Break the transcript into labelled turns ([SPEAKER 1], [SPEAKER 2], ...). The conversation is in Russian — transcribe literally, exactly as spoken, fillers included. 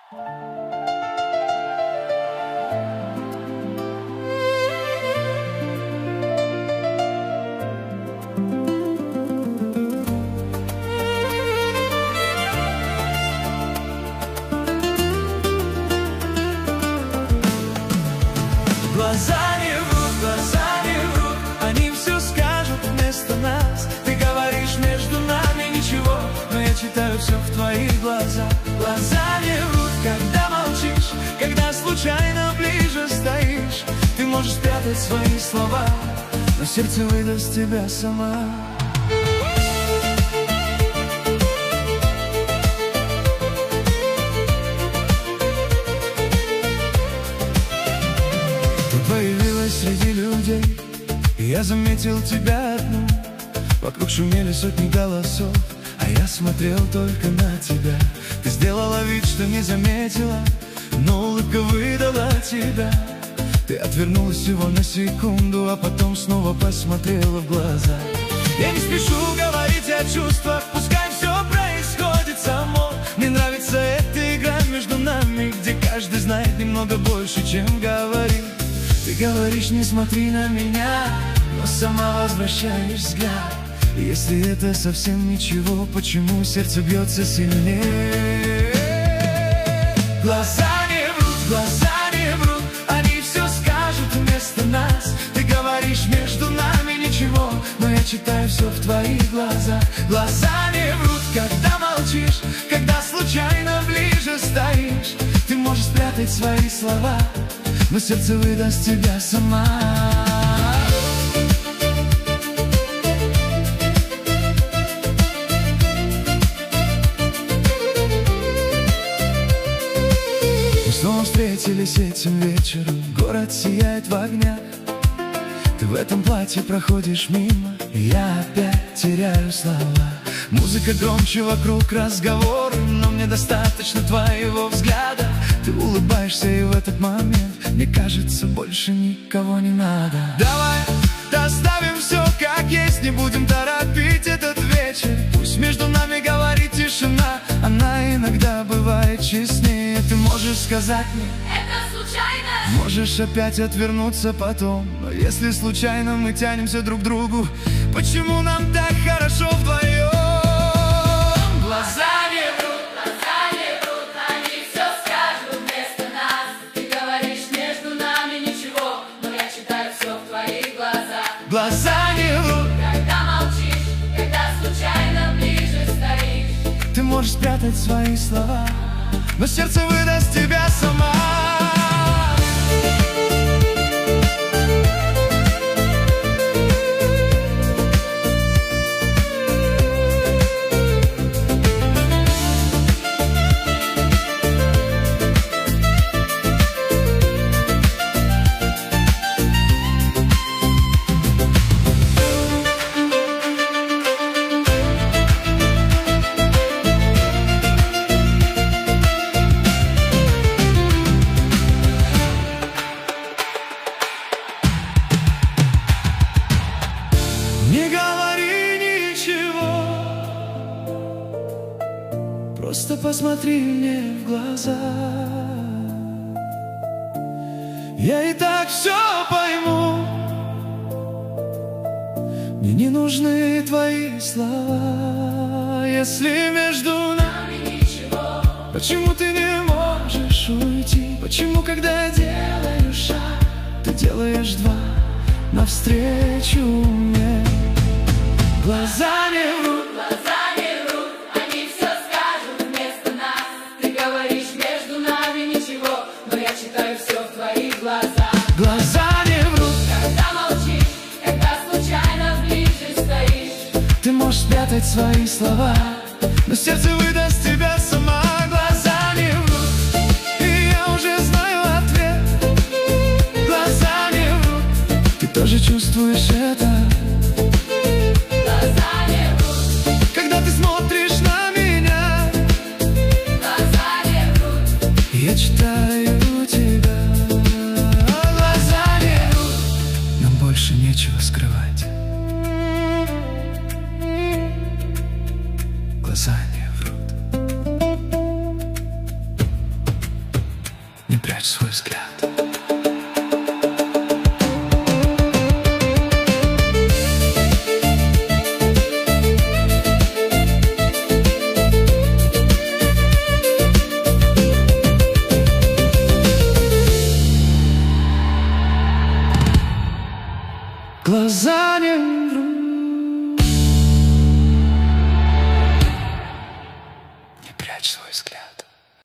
[SPEAKER 1] Глаза не врут, глаза не врут, они все скажут вместо нас. Ты говоришь, между нами ничего, но я читаю все в твоих глазах. Глаза не врут, когда молчишь, когда случайно ближе стоишь. Ты можешь спрятать свои слова, но сердце выдаст тебя сама. Среди людей, и я заметил тебя одну. Вокруг шумели сотни голосов, а я смотрел только на тебя. Ты сделала вид, что не заметила, но улыбка выдала тебя. Ты отвернулась всего на секунду, а потом снова посмотрела в глаза. Я не спешу говорить о чувствах, пускай все происходит само. Мне нравится эта игра между нами, где каждый знает немного больше, чем говорит. Ты говоришь, не смотри на меня, но сама возвращаешь взгляд. И если это совсем ничего, почему сердце бьется сильнее? Глаза не врут, глаза не врут, они все скажут вместо нас. Ты говоришь, между нами ничего, но я читаю все в твоих глазах. Глаза не врут, когда молчишь, когда случайно ближе стоишь. Ты можешь спрятать свои слова, но сердце выдаст тебя сама. Мы снова встретились этим вечером, город сияет в огнях. Ты в этом платье проходишь мимо, и я опять теряю слова. Музыка громче, вокруг разговоры, но мне достаточно твоего взгляда. Ты улыбаешься, и в этот момент мне кажется, больше никого не надо. Давай оставим все как есть, не будем торопить этот вечер. Пусть между нами говорит тишина, она иногда бывает честнее. Ты можешь сказать мне, это случайно. Можешь опять отвернуться потом, но если случайно мы тянемся друг к другу, почему нам так хорошо вдвоем? Глаза не врут, глаза не врут, они все скажут вместо нас. Ты говоришь, между нами ничего, но я читаю все в твоих глазах. Глаза не врут, когда молчишь, когда случайно ближе стоишь. Ты можешь спрятать свои слова, но сердце выдаст тебя сама. Не говори ничего, просто посмотри мне в глаза. Я и так все пойму, мне не нужны твои слова. Если между нами ничего, почему ты не можешь уйти? Почему, когда делаешь шаг, ты делаешь два навстречу мне? Глаза не врут, глаза не врут, они все скажут вместо нас. Ты говоришь, между нами ничего, но я читаю все в твоих глазах. Глаза не врут, когда молчишь, когда случайно ближе стоишь. Ты можешь спрятать свои слова, но сердце выдаст тебя сама. Глаза не врут, и я уже знаю ответ. Глаза не врут, ты тоже чувствуешь это. Когда ты смотришь на меня, глаза не врут, я читаю тебя. Глаза не врут, нам больше нечего скрывать. Глаза не врут. прячь свой взгляд. Глаза не врут. Не прячь свой взгляд.